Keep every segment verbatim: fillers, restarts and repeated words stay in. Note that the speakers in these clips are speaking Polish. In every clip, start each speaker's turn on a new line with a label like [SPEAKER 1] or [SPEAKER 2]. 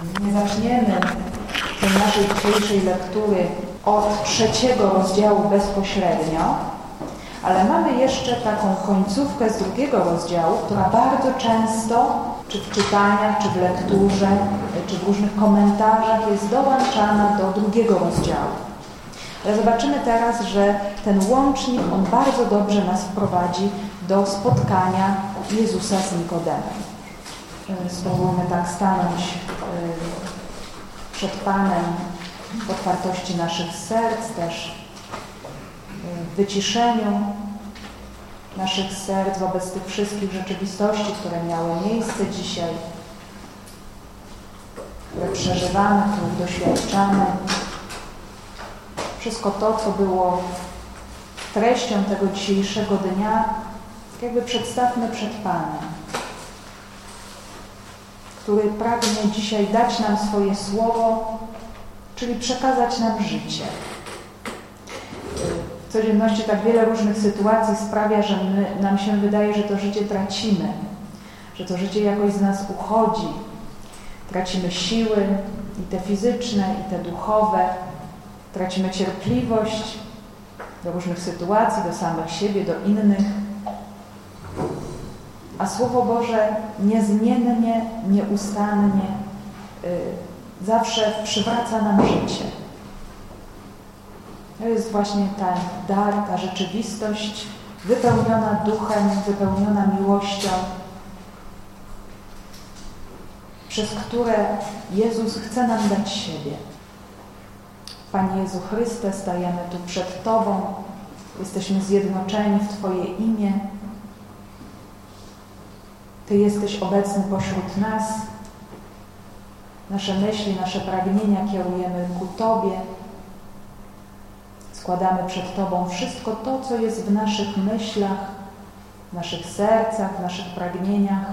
[SPEAKER 1] Nie zaczniemy tej naszej dzisiejszej lektury od trzeciego rozdziału bezpośrednio, ale mamy jeszcze taką końcówkę z drugiego rozdziału, która bardzo często, czy w czytaniach, czy w lekturze, czy w różnych komentarzach jest dołączana do drugiego rozdziału. Ale zobaczymy teraz, że ten łącznik, on bardzo dobrze nas wprowadzi do spotkania Jezusa z Nikodemem. Spróbujmy tak stanąć przed Panem w otwartości naszych serc, też w wyciszeniu naszych serc wobec tych wszystkich rzeczywistości, które miały miejsce dzisiaj, które przeżywamy, których doświadczamy. Wszystko to, co było treścią tego dzisiejszego dnia, jakby przedstawmy przed Panem, który pragnie dzisiaj dać nam swoje słowo, czyli przekazać nam życie. W codzienności tak wiele różnych sytuacji sprawia, że my, nam się wydaje, że to życie tracimy, że to życie jakoś z nas uchodzi. Tracimy siły, i te fizyczne, i te duchowe. Tracimy cierpliwość do różnych sytuacji, do samych siebie, do innych. A Słowo Boże niezmiennie, nieustannie yy, zawsze przywraca nam życie. To jest właśnie ten dar, ta rzeczywistość wypełniona duchem, wypełniona miłością, przez które Jezus chce nam dać siebie. Panie Jezu Chryste, stajemy tu przed Tobą, jesteśmy zjednoczeni w Twoje imię. Ty jesteś obecny pośród nas. Nasze myśli, nasze pragnienia kierujemy ku Tobie. Składamy przed Tobą wszystko to, co jest w naszych myślach, w naszych sercach, w naszych pragnieniach,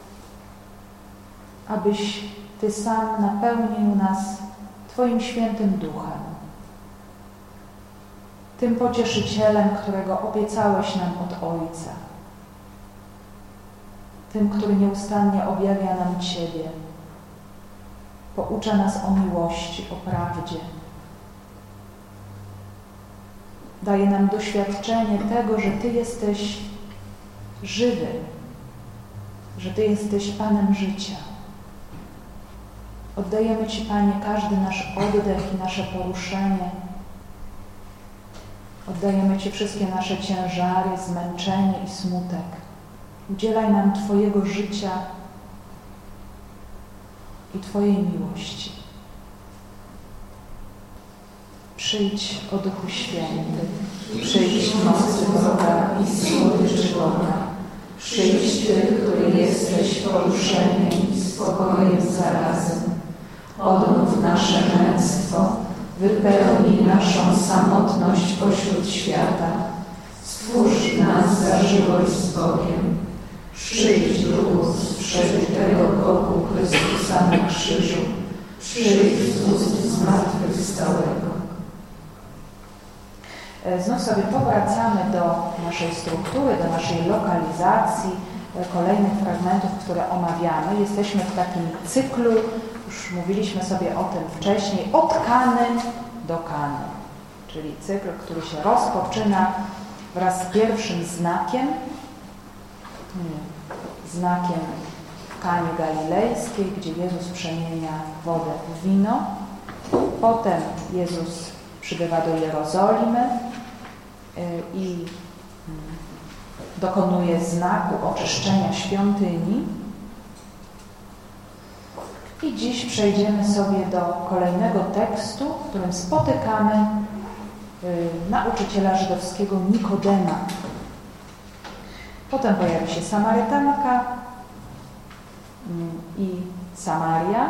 [SPEAKER 1] abyś Ty sam napełnił nas Twoim świętym duchem, tym pocieszycielem, którego obiecałeś nam od Ojca, tym, który nieustannie objawia nam Ciebie, poucza nas o miłości, o prawdzie. Daje nam doświadczenie tego, że Ty jesteś żywy, że Ty jesteś Panem życia. Oddajemy Ci, Panie, każdy nasz oddech i nasze poruszenie. Oddajemy Ci wszystkie nasze ciężary, zmęczenie i smutek. Udzielaj nam Twojego życia i Twojej miłości. Przyjdź, o Duchu Święty, przyjdź w mocy Boga i słodyczy Boga. Przyjdź Ty, który jesteś poruszeniem i spokojem zarazem. Odmów nasze męstwo, wypełnij naszą samotność pośród świata. Stwórz w nas zażyłość z Bogiem. Przyjdź, Duchu z przeżytego Bogu Chrystusa na krzyżu. Przyjdź z ust zmartwychwstałego. Znów sobie powracamy do naszej struktury, do naszej lokalizacji, kolejnych fragmentów, które omawiamy. Jesteśmy w takim cyklu, już mówiliśmy sobie o tym wcześniej, od Kany do Kany, czyli cykl, który się rozpoczyna wraz z pierwszym znakiem, znakiem w Kanie Galilejskiej, gdzie Jezus przemienia wodę w wino. Potem Jezus przybywa do Jerozolimy i dokonuje znaku oczyszczenia świątyni. I dziś przejdziemy sobie do kolejnego tekstu, w którym spotykamy nauczyciela żydowskiego Nikodema. Potem pojawi się Samarytanka i Samaria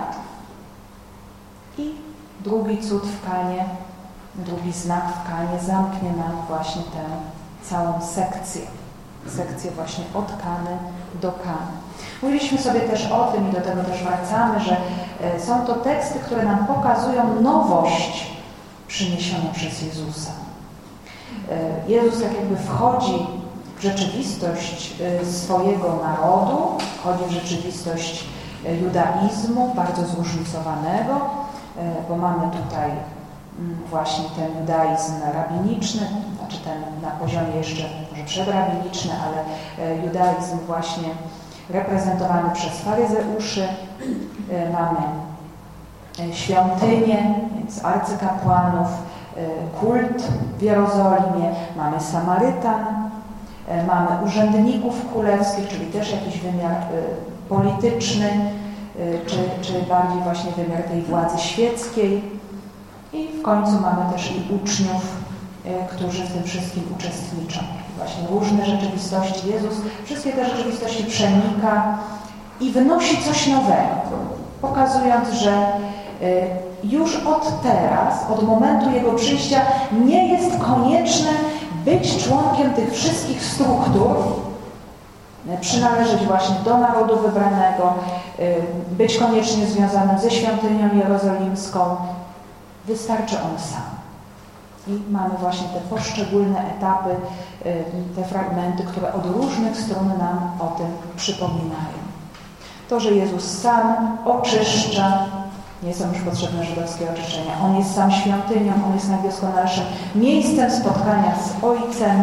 [SPEAKER 1] i drugi cud w Kanie, drugi znak w Kanie zamknie nam właśnie tę całą sekcję. Sekcję właśnie od Kany do Kany. Mówiliśmy sobie też o tym i do tego też wracamy, że są to teksty, które nam pokazują nowość przyniesioną przez Jezusa. Jezus tak jakby wchodzi w rzeczywistość swojego narodu, wchodzi w rzeczywistość judaizmu, bardzo zróżnicowanego, bo mamy tutaj właśnie ten judaizm rabiniczny, znaczy ten na poziomie jeszcze może przedrabiniczny, ale judaizm właśnie reprezentowany przez faryzeuszy. Mamy świątynię, więc arcykapłanów, kult w Jerozolimie, mamy Samarytan, mamy urzędników królewskich, czyli też jakiś wymiar polityczny, czy, czy bardziej właśnie wymiar tej władzy świeckiej. I w końcu mamy też i uczniów, którzy w tym wszystkim uczestniczą. Właśnie różne rzeczywistości. Jezus wszystkie te rzeczywistości przenika i wnosi coś nowego, pokazując, że już od teraz, od momentu Jego przyjścia nie jest konieczne być członkiem tych wszystkich struktur, przynależeć właśnie do narodu wybranego, być koniecznie związanym ze świątynią jerozolimską. Wystarczy On sam. I mamy właśnie te poszczególne etapy, te fragmenty, które od różnych stron nam o tym przypominają. To, że Jezus sam oczyszcza, nie są już potrzebne żydowskie oczyszczenia. On jest sam świątynią, On jest najdoskonalszym miejscem spotkania z Ojcem.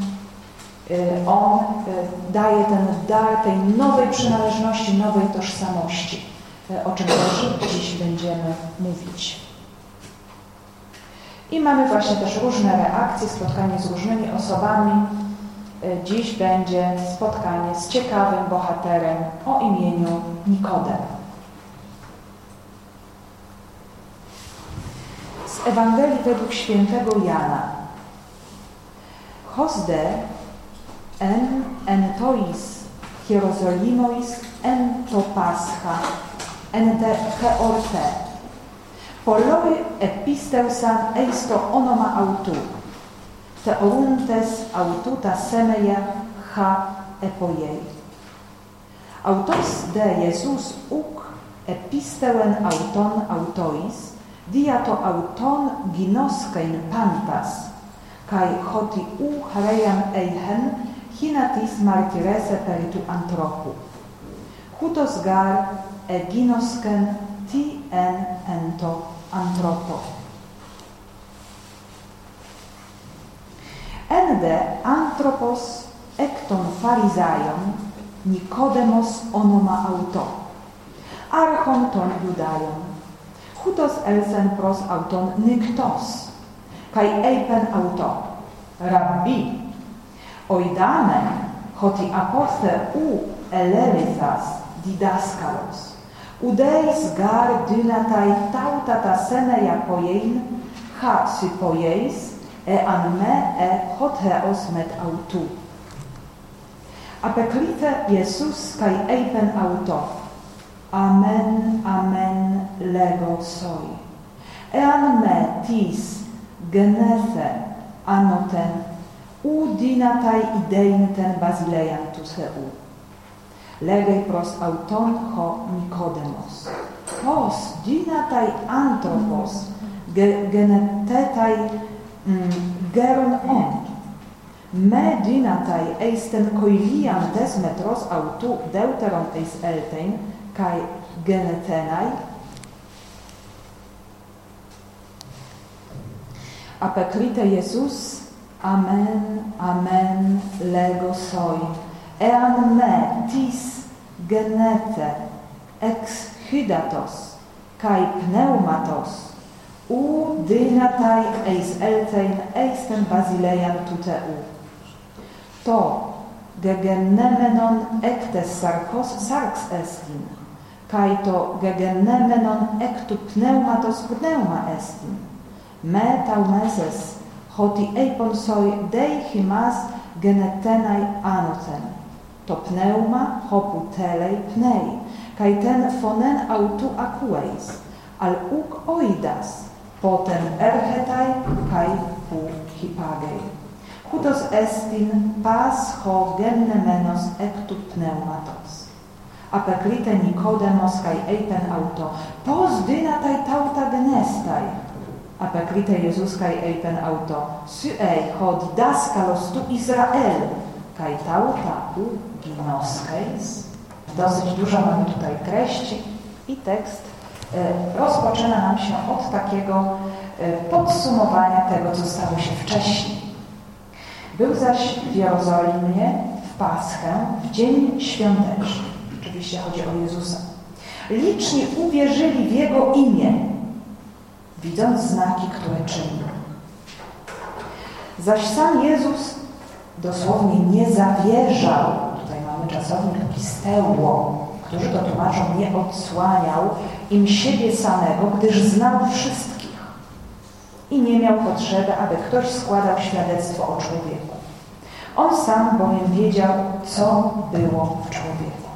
[SPEAKER 1] On daje ten dar tej nowej przynależności, nowej tożsamości, o czym też dziś będziemy mówić. I mamy właśnie też różne reakcje, spotkanie z różnymi osobami. Dziś będzie spotkanie z ciekawym bohaterem o imieniu Nikodem. Z Ewangelii według świętego Jana. Hosde en entois Hierozolimois en to Pascha en te heorte. Poloi episteusan eisto onoma autu. Te oruntes aututa semeia ha epojei. Autos de Jesus uk episteuen auton autois, diato auton ginoskein pantas, kai hoti u hareian eihen hinatis martyrese peritu antropu. Hutos gar e ginosken ti en ento antropo. Ende anthropos ekton farizaion Nikodemos onoma auto. Archon ton judaion. Hutos elsen pros auton nyktos. Kai eipen auto. Rabbi. Oidane hoti aposte u elerisas didaskalos. Udeis gar dynatai tautata semeia poiein ha sypoieis e an me e hotheos met autu. Apeklite Jesus kai eipen auto. Amen, amen, lego soi. E an me tis genethe anoten u dynatai idein ten basileian tu seu. Legei pros auton ho Nikodemos. Hos dynatai anthropos ge genetetai mm, geron on. Me dynatai eisten koilian des metros autu deuteron eis eltein kai genetenai. Apeklite Jesus, amen, amen, lego soi. Ean me tis genete ex hydatos kai pneumatos u dynatai eis eltein eisten basileian tuteu. To gegenemenon ectes sarkos sarx estin, kai to gegenemenon ectu pneumatos pneuma estin. Me taumeses hoti eipon soi dei himas genetenai anoten. To pneuma hopu telei pnei, kai ten fonen autu acueis, al uk oidas, poten erhetai kai pu hipagei. Hutos estin pas ho genemenos ectu pneumatos. Apeklite Nikodemos kai eipen auto, pos dynatai tauta genestai. Apeklite Jesus kai eipen auto, syei ho didaskalos tu Israel, kai tauta u ginoskeis. Dosyć dużo mamy tutaj treści i tekst rozpoczyna nam się od takiego podsumowania tego, co stało się wcześniej. Był zaś w Jerozolimie w Paschę, w dzień świąteczny. Oczywiście chodzi o Jezusa. Liczni uwierzyli w Jego imię, widząc znaki, które czynił. Zaś sam Jezus dosłownie nie zawierzał, tutaj mamy czasownik pisteło, którzy to tłumaczą, nie odsłaniał im siebie samego, gdyż znał wszystkich i nie miał potrzeby, aby ktoś składał świadectwo o człowieku. On sam bowiem wiedział, co było w człowieku.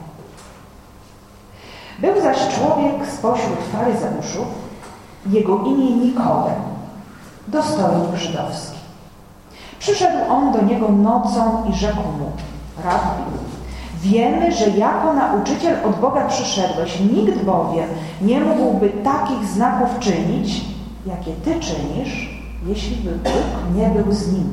[SPEAKER 1] Był zaś człowiek spośród faryzeuszów, jego imię Nikodem, dostojnik żydowski. Przyszedł on do niego nocą i rzekł mu: Rabbi, wiemy, że jako nauczyciel od Boga przyszedłeś, nikt bowiem nie mógłby takich znaków czynić, jakie Ty czynisz, jeśli by Bóg nie był z nim.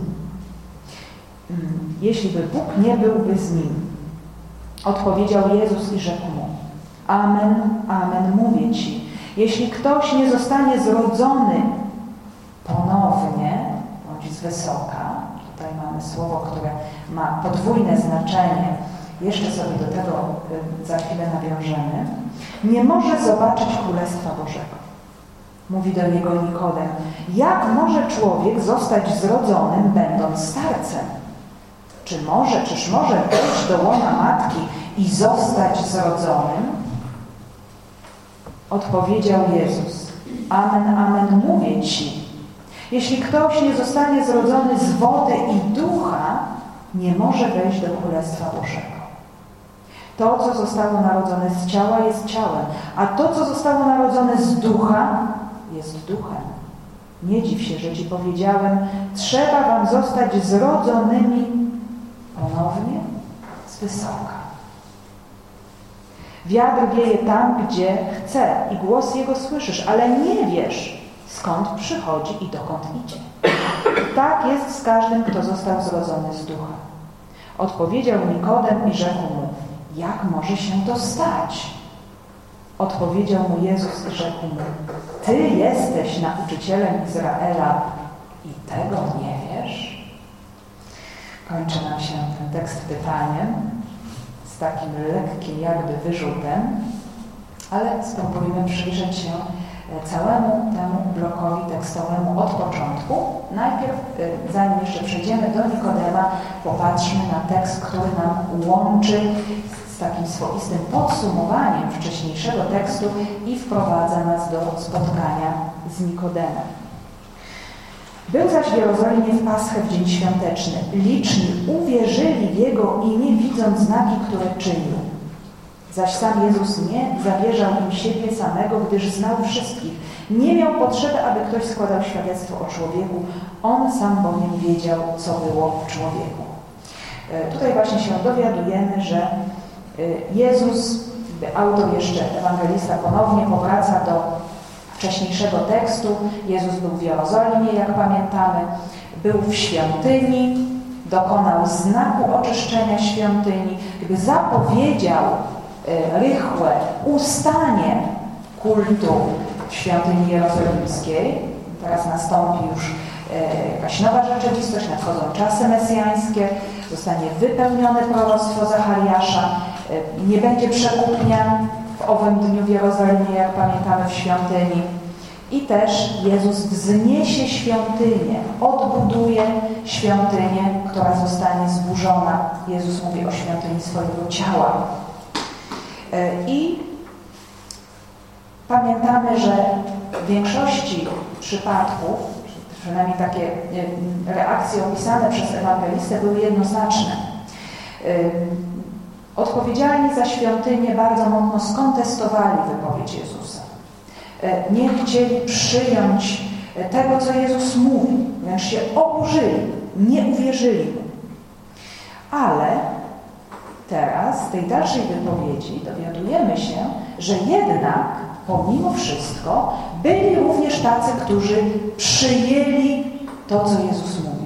[SPEAKER 1] Jeśli by Bóg nie byłby z nim. Odpowiedział Jezus i rzekł mu: Amen, amen, mówię Ci, jeśli ktoś nie zostanie zrodzony ponownie, bądź z wysoka, tutaj mamy słowo, które ma podwójne znaczenie, jeszcze sobie do tego za chwilę nawiążemy, nie może zobaczyć Królestwa Bożego. Mówi do niego Nikodem: jak może człowiek zostać zrodzonym, będąc starcem? Czy może, czyż może wejść do łona matki i zostać zrodzonym? Odpowiedział Jezus: Amen, amen, mówię Ci, jeśli ktoś nie zostanie zrodzony z wody i ducha, nie może wejść do Królestwa Bożego. To, co zostało narodzone z ciała, jest ciałem, a to, co zostało narodzone z ducha, jest duchem. Nie dziw się, że Ci powiedziałem, trzeba wam zostać zrodzonymi ponownie z wysoka. Wiatr wieje tam, gdzie chce i głos jego słyszysz, ale nie wiesz, skąd przychodzi i dokąd idzie. Tak jest z każdym, kto został zrodzony z ducha. Odpowiedział Nikodem i rzekł mu: jak może się to stać? Odpowiedział mu Jezus i rzekł mu: Ty jesteś nauczycielem Izraela i tego nie wiesz? Kończy nam się ten tekst pytaniem, z takim lekkim jakby wyrzutem, ale spróbujmy przyjrzeć się całemu temu blokowi tekstowemu od początku. Najpierw, zanim jeszcze przejdziemy do Nikodema, popatrzmy na tekst, który nam łączy z takim swoistym podsumowaniem wcześniejszego tekstu i wprowadza nas do spotkania z Nikodemem. Był zaś w Jerozolimie w Paschę w dzień świąteczny. Liczni uwierzyli w Jego imię, widząc znaki, które czynił. Zaś sam Jezus nie zawierzał im siebie samego, gdyż znał wszystkich. Nie miał potrzeby, aby ktoś składał świadectwo o człowieku. On sam bowiem wiedział, co było w człowieku. Tutaj właśnie się dowiadujemy, że Jezus, autor jeszcze, ewangelista, ponownie powraca do wcześniejszego tekstu. Jezus był w Jerozolimie, jak pamiętamy, był w świątyni, dokonał znaku oczyszczenia świątyni, gdy zapowiedział rychłe ustanie kultu w świątyni jerozolimskiej. Teraz nastąpi już jakaś nowa rzeczywistość, nadchodzą czasy mesjańskie, zostanie wypełnione proroctwo Zachariasza, nie będzie przekupnia w owym dniu w Jerozolimie, jak pamiętamy, w świątyni. I też Jezus wzniesie świątynię, odbuduje świątynię, która zostanie zburzona. Jezus mówi o świątyni swojego ciała. I pamiętamy, że w większości przypadków, przynajmniej takie reakcje opisane przez ewangelistę, były jednoznaczne. Odpowiedzialni za świątynię bardzo mocno skontestowali wypowiedź Jezusa. Nie chcieli przyjąć tego, co Jezus mówi, wręcz się oburzyli, nie uwierzyli mu. Ale teraz z tej dalszej wypowiedzi dowiadujemy się, że jednak pomimo wszystko byli również tacy, którzy przyjęli to, co Jezus mówił.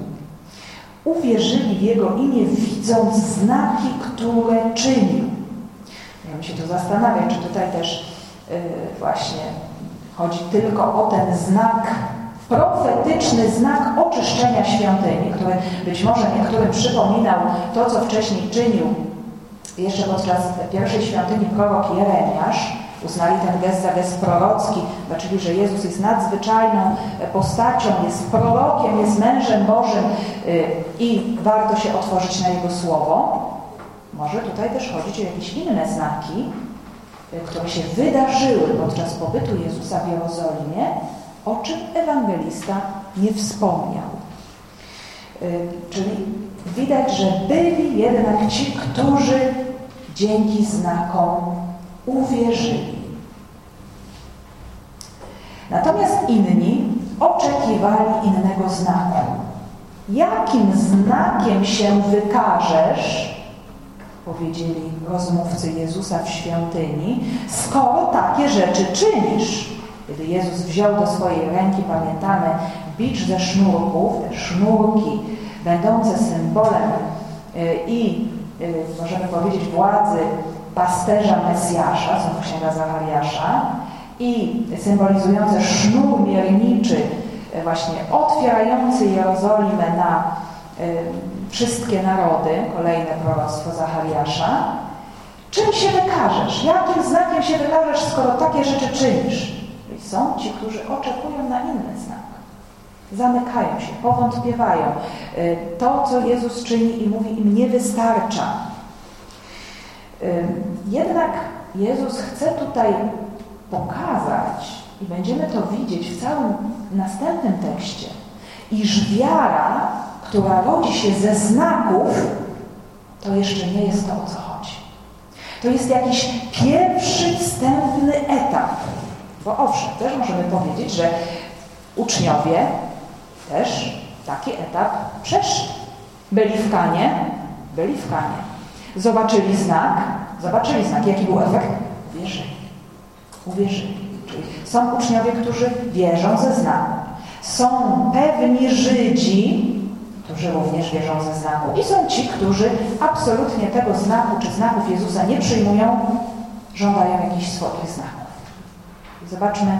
[SPEAKER 1] Uwierzyli w Jego imię, widząc znaki, które czynił. Możemy się tu zastanawiać, czy tutaj też yy, właśnie chodzi tylko o ten znak, profetyczny znak oczyszczenia świątyni, który być może niektórym przypominał to, co wcześniej czynił jeszcze podczas pierwszej świątyni prorok Jeremiasz. Uznali ten gest za gest prorocki, zobaczyli, że Jezus jest nadzwyczajną postacią, jest prorokiem, jest mężem Bożym i warto się otworzyć na Jego Słowo. Może tutaj też chodzić o jakieś inne znaki, które się wydarzyły podczas pobytu Jezusa w Jerozolimie, o czym ewangelista nie wspomniał. Czyli widać, że byli jednak ci, którzy dzięki znakom uwierzyli. Natomiast inni oczekiwali innego znaku. Jakim znakiem się wykażesz, powiedzieli rozmówcy Jezusa w świątyni, skoro takie rzeczy czynisz? Kiedy Jezus wziął do swojej ręki, pamiętamy, bicz ze sznurków, te sznurki będące symbolem i, możemy powiedzieć, władzy pasterza Mesjasza, co księga Zachariasza, i symbolizujące sznur mierniczy, właśnie otwierający Jerozolimę na y, wszystkie narody, kolejne proroctwo Zachariasza. Czym się wykażesz? Jakim znakiem się wykażesz, skoro takie rzeczy czynisz? I są ci, którzy oczekują na inny znak. Zamykają się, powątpiewają. Y, to, co Jezus czyni i mówi, im nie wystarcza. Y, jednak Jezus chce tutaj pokazać, i będziemy to widzieć w całym następnym tekście, iż wiara, która rodzi się ze znaków, to jeszcze nie jest to, o co chodzi. To jest jakiś pierwszy, wstępny etap. Bo owszem, też możemy powiedzieć, że uczniowie też taki etap przeszli. Byli w Kanie, byli w Kanie. Zobaczyli znak, zobaczyli znak. Jaki był efekt? Uwierzyli. Uwierzyli. Czyli są uczniowie, którzy wierzą ze znaku. Są pewni Żydzi, którzy również wierzą ze znaku. I są ci, którzy absolutnie tego znaku czy znaków Jezusa nie przyjmują, żądają jakichś swoich znaków. Zobaczmy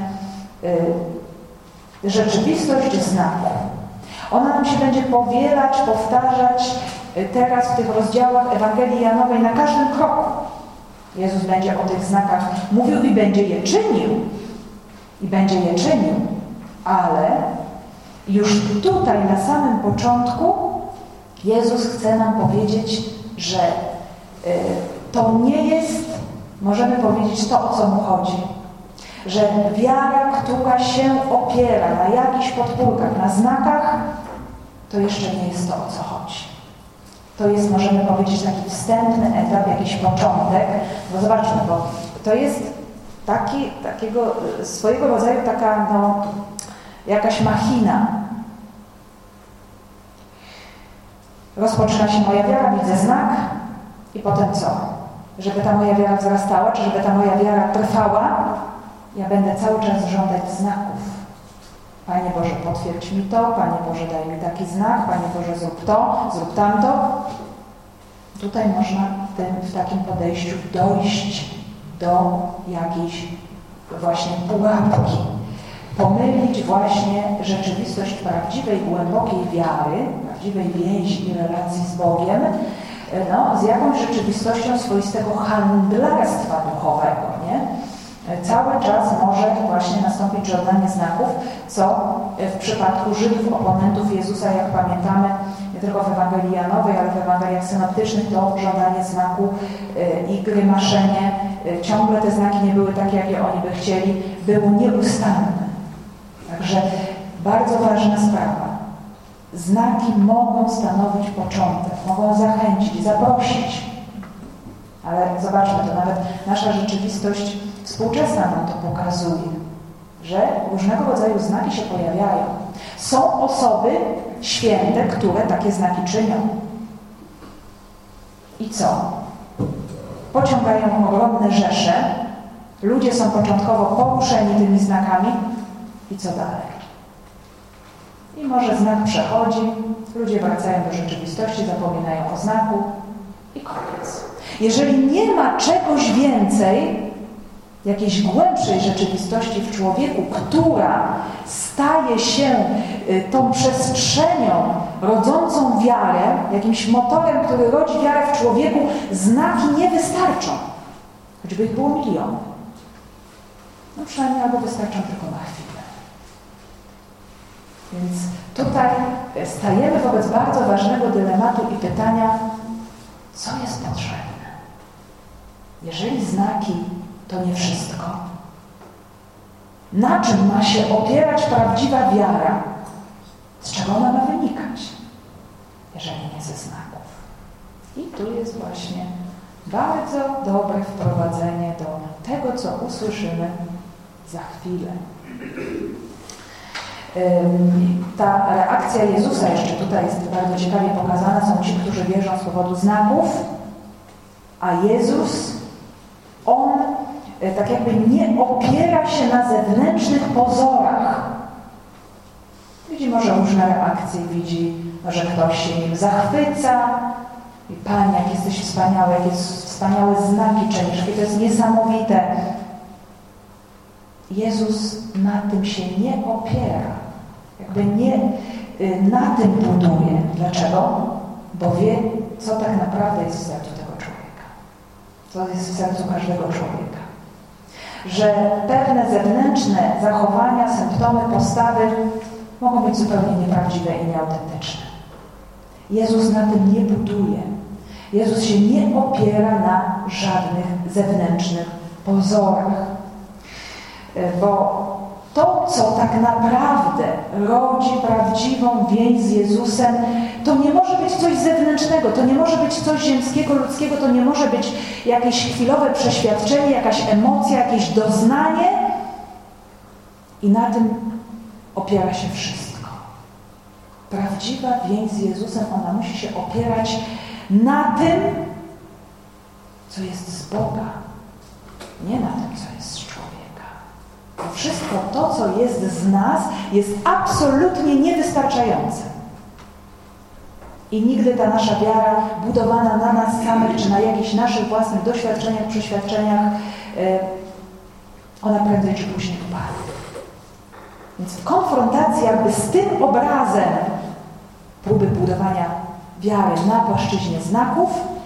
[SPEAKER 1] y, rzeczywistość znaku. Ona nam się będzie powielać, powtarzać y, teraz w tych rozdziałach Ewangelii Janowej na każdym kroku. Jezus będzie o tych znakach mówił i będzie je czynił. I będzie je czynił. Ale już tutaj na samym początku Jezus chce nam powiedzieć, że y, to nie jest, możemy powiedzieć, to, o co mu chodzi. Że wiara, która się opiera na jakichś podpórkach, na znakach, to jeszcze nie jest to, o co chodzi. To jest, możemy powiedzieć, taki wstępny etap, jakiś początek. Bo zobaczmy, bo to jest taki, takiego swojego rodzaju taka, no, jakaś machina. Rozpoczyna się moja wiara, widzę znak i potem co? Żeby ta moja wiara wzrastała, czy żeby ta moja wiara trwała, ja będę cały czas żądać znaków. Panie Boże, potwierdź mi to, Panie Boże, daj mi taki znak, Panie Boże, zrób to, zrób tamto. Tutaj można w, tym, w takim podejściu dojść do jakiejś właśnie pułapki. Pomylić właśnie rzeczywistość prawdziwej, głębokiej wiary, prawdziwej więzi i relacji z Bogiem, no, z jakąś rzeczywistością swoistego handlarstwa duchowego, nie? Cały czas może właśnie nastąpić żądanie znaków, co w przypadku Żydów, oponentów Jezusa, jak pamiętamy, nie tylko w Ewangelii Janowej, ale w Ewangeliach synoptycznych, to żądanie znaku i grymaszenie. Ciągle te znaki nie były takie, jakie oni by chcieli, było nieustanne. Także bardzo ważna sprawa. Znaki mogą stanowić początek, mogą zachęcić, zaprosić. Ale zobaczmy, to nawet nasza rzeczywistość współczesna nam to pokazuje, że różnego rodzaju znaki się pojawiają. Są osoby święte, które takie znaki czynią. I co? Pociągają ogromne rzesze, ludzie są początkowo poruszeni tymi znakami i co dalej? I może znak przechodzi, ludzie wracają do rzeczywistości, zapominają o znaku i koniec. Jeżeli nie ma czegoś więcej, jakiejś głębszej rzeczywistości w człowieku, która staje się tą przestrzenią rodzącą wiarę, jakimś motorem, który rodzi wiarę w człowieku, znaki nie wystarczą. Choćby ich było milion. No przynajmniej albo wystarczą tylko na chwilę. Więc tutaj stajemy wobec bardzo ważnego dylematu i pytania, co jest potrzebne? Jeżeli znaki to nie wszystko, na czym ma się opierać prawdziwa wiara? Z czego ona ma wynikać, jeżeli nie ze znaków? I tu jest właśnie bardzo dobre wprowadzenie do tego, co usłyszymy za chwilę. Ta reakcja Jezusa jeszcze tutaj jest bardzo ciekawie pokazana. Są ci, którzy wierzą z powodu znaków, a Jezus, On tak jakby nie opiera się na zewnętrznych pozorach. Widzi może różne reakcje, widzi, że ktoś się nim zachwyca. I Panie, jak jesteś wspaniały, jakie wspaniałe znaki czynisz, jakie to jest niesamowite. Jezus na tym się nie opiera. Jakby nie na tym buduje. Dlaczego? Bo wie, co tak naprawdę jest w sercu tego człowieka. Co jest w sercu każdego człowieka. Że pewne zewnętrzne zachowania, symptomy, postawy mogą być zupełnie nieprawdziwe i nieautentyczne. Jezus na tym nie buduje. Jezus się nie opiera na żadnych zewnętrznych pozorach. Bo to, co tak naprawdę rodzi prawdziwą więź z Jezusem, to nie może być coś zewnętrznego, to nie może być coś ziemskiego, ludzkiego, to nie może być jakieś chwilowe przeświadczenie, jakaś emocja, jakieś doznanie. I na tym opiera się wszystko. Prawdziwa więź z Jezusem, ona musi się opierać na tym, co jest z Boga, nie na tym, co jest z człowieka. Bo wszystko to, co jest z nas, jest absolutnie niewystarczające. I nigdy ta nasza wiara budowana na nas samych, czy na jakichś naszych własnych doświadczeniach, przeświadczeniach, ona prędzej czy później upadnie. Więc w konfrontacji jakby z tym obrazem próby budowania wiary na płaszczyźnie znaków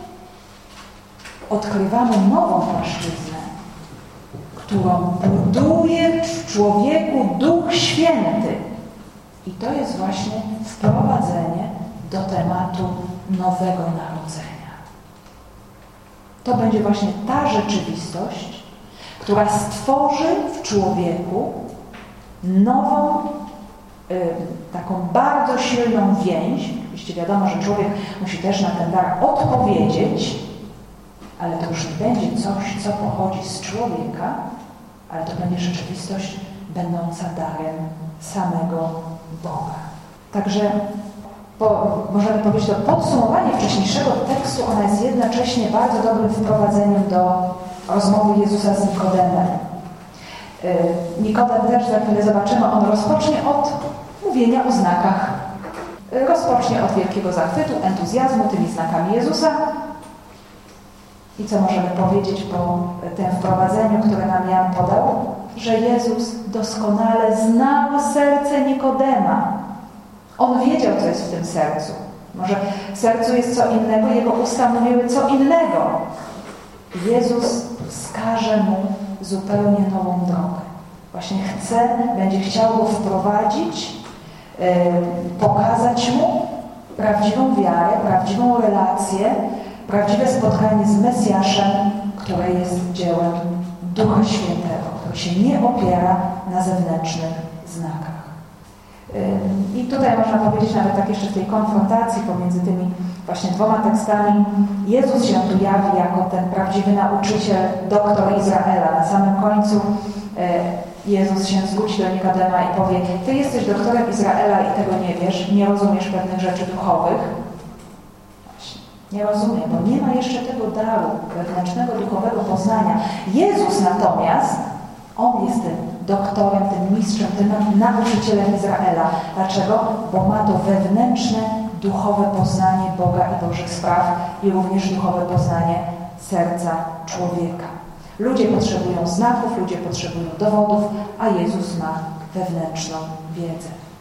[SPEAKER 1] odkrywamy nową płaszczyznę, którą buduje w człowieku Duch Święty. I to jest właśnie wprowadzenie do tematu nowego narodzenia. To będzie właśnie ta rzeczywistość, która stworzy w człowieku nową, y, taką bardzo silną więź. Oczywiście wiadomo, że człowiek musi też na ten dar odpowiedzieć, ale to już nie będzie coś, co pochodzi z człowieka, ale to będzie rzeczywistość będąca darem samego Boga. Także po, możemy powiedzieć, że podsumowanie wcześniejszego tekstu, ona jest jednocześnie bardzo dobrym wprowadzeniem do rozmowy Jezusa z Nikodemem. Nikodem też za chwilę zobaczymy, on rozpocznie od mówienia o znakach. Rozpocznie od wielkiego zachwytu, entuzjazmu tymi znakami Jezusa. I co możemy powiedzieć po tym wprowadzeniu, które nam Jan podał? Że Jezus doskonale znał serce Nikodema. On wiedział, co jest w tym sercu. Może w sercu jest co innego, jego usta mówiły co innego. Jezus wskaże mu zupełnie nową drogę. Właśnie chce, będzie chciał go wprowadzić, yy, pokazać mu prawdziwą wiarę, prawdziwą relację, prawdziwe spotkanie z Mesjaszem, które jest dziełem Ducha Świętego, który się nie opiera na zewnętrznych znakach. Yy, I tutaj można powiedzieć nawet tak jeszcze w tej konfrontacji pomiędzy tymi właśnie dwoma tekstami, Jezus się tu jawi jako ten prawdziwy nauczyciel, doktor Izraela. Na samym końcu Jezus się zwróci do Nikodema i powie: Ty jesteś doktorem Izraela i tego nie wiesz, nie rozumiesz pewnych rzeczy duchowych. Właśnie, nie rozumie, bo nie ma jeszcze tego daru wewnętrznego, duchowego poznania. Jezus natomiast, On jest tym doktorem, tym mistrzem, tym nauczycielem Izraela. Dlaczego? Bo ma to wewnętrzne, duchowe poznanie Boga i Bożych spraw i również duchowe poznanie serca człowieka. Ludzie potrzebują znaków, ludzie potrzebują dowodów, a Jezus ma wewnętrzną wiedzę.